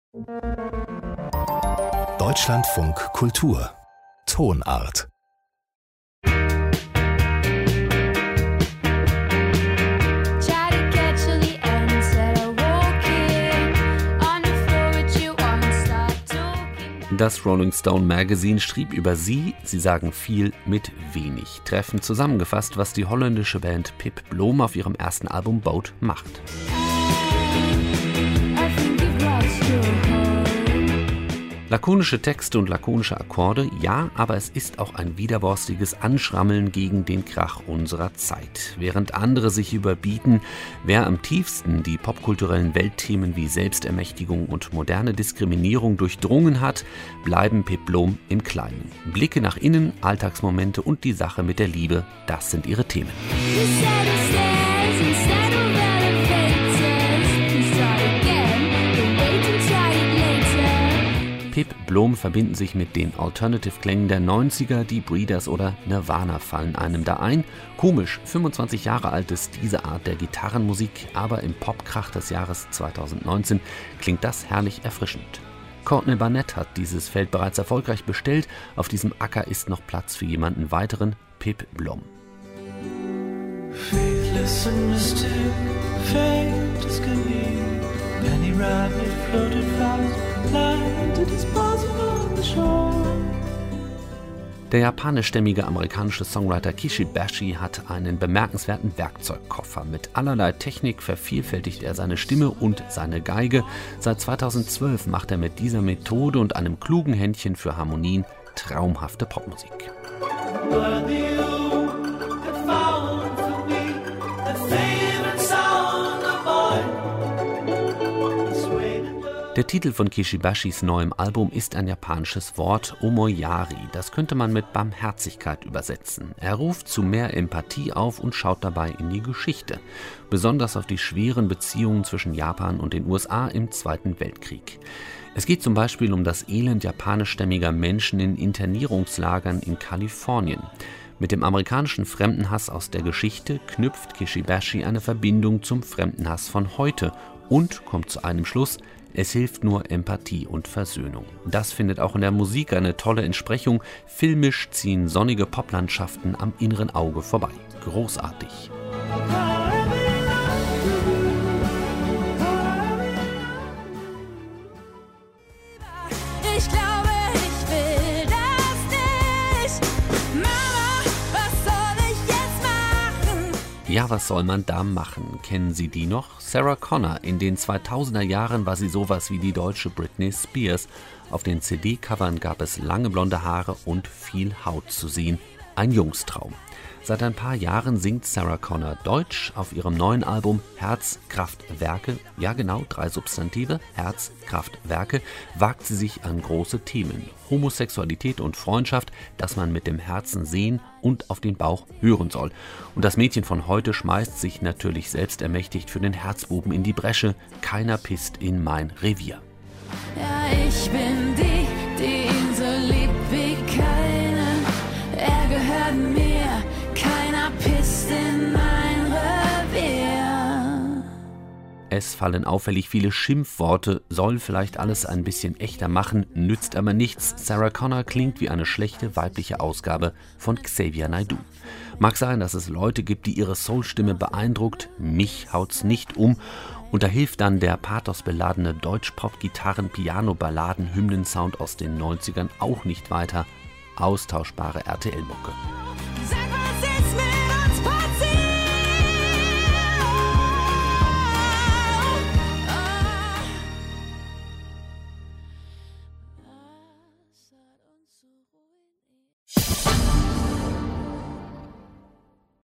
Deutschlandfunk Kultur Tonart. Das Rolling Stone Magazine schrieb über sie sagen viel mit wenig. Treffend zusammengefasst, was die holländische Band Pip Blom auf ihrem ersten Album Boat macht. Lakonische Texte und lakonische Akkorde, ja, aber es ist auch ein widerborstiges Anschrammeln gegen den Krach unserer Zeit. Während andere sich überbieten, wer am tiefsten die popkulturellen Weltthemen wie Selbstermächtigung und moderne Diskriminierung durchdrungen hat, bleiben Pip Blom im Kleinen. Blicke nach innen, Alltagsmomente und die Sache mit der Liebe, das sind ihre Themen. Pip Blom verbinden sich mit den Alternative-Klängen der 90er, die Breeders oder Nirvana fallen einem da ein. Komisch, 25 Jahre alt ist diese Art der Gitarrenmusik, aber im Popkrach des Jahres 2019 klingt das herrlich erfrischend. Courtney Barnett hat dieses Feld bereits erfolgreich bestellt, auf diesem Acker ist noch Platz für jemanden weiteren, Pip Blom. Faithless and mystic, faint as can be. Penny rabbit floated fast, landed as possible on the shore. Der japanischstämmige amerikanische Songwriter Kishi Bashi hat einen bemerkenswerten Werkzeugkoffer. Mit allerlei Technik vervielfältigt er seine Stimme und seine Geige. Seit 2012 macht er mit dieser Methode und einem klugen Händchen für Harmonien traumhafte Popmusik. Der Titel von Kishi Bashis neuem Album ist ein japanisches Wort, Omoyari. Das könnte man mit Barmherzigkeit übersetzen. Er ruft zu mehr Empathie auf und schaut dabei in die Geschichte. Besonders auf die schweren Beziehungen zwischen Japan und den USA im Zweiten Weltkrieg. Es geht zum Beispiel um das Elend japanischstämmiger Menschen in Internierungslagern in Kalifornien. Mit dem amerikanischen Fremdenhass aus der Geschichte knüpft Kishi Bashi eine Verbindung zum Fremdenhass von heute und kommt zu einem Schluss: Es hilft nur Empathie und Versöhnung. Das findet auch in der Musik eine tolle Entsprechung. Filmisch ziehen sonnige Poplandschaften am inneren Auge vorbei. Großartig. Ich glaube, ich will das nicht. Mama, was soll ich jetzt machen? Ja, was soll man da machen? Kennen Sie die noch? Sarah Connor. In den 2000er Jahren war sie sowas wie die deutsche Britney Spears. Auf den CD-Covern gab es lange blonde Haare und viel Haut zu sehen. Ein Jungstraum. Seit ein paar Jahren singt Sarah Connor Deutsch. Auf ihrem neuen Album Herz, Kraft, Werke, ja genau, 3 Substantive, Herz, Kraft, Werke, wagt sie sich an große Themen. Homosexualität und Freundschaft, dass man mit dem Herzen sehen und auf den Bauch hören soll. Und das Mädchen von heute schmeißt sich natürlich selbst ermächtigt für den Herzbuben in die Bresche. Keiner pisst in mein Revier. Ja, ich bin die ihn so liebt wie keiner. Er gehört mir, keiner pisst in mein Revier. Es fallen auffällig viele Schimpfworte, soll vielleicht alles ein bisschen echter machen, nützt aber nichts. Sarah Connor klingt wie eine schlechte weibliche Ausgabe von Xavier Naidoo. Mag sein, dass es Leute gibt, die ihre Soulstimme beeindruckt, mich haut's nicht um. Und da hilft dann der pathosbeladene Deutsch-Pop-Gitarren-Piano-Balladen-Hymnen-Sound aus den 90ern auch nicht weiter. Austauschbare RTL-Mucke.